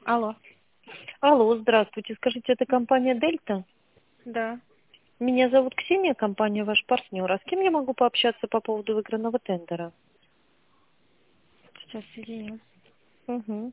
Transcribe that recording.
Алло. Алло, здравствуйте. Скажите, это компания Дельта? Да. Меня зовут Ксения, компания ваш партнер. А с кем я могу пообщаться по поводу выигранного тендера? Сейчас соединю. Угу.